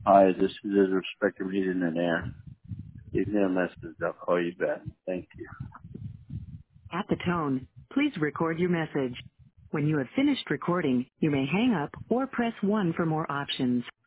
Hi, this is a Spectrum Heating and Air. Leave me a message. I'll call you back. Thank you. At the tone, please record your message. When you have finished recording, you may hang up or press 1 for more options.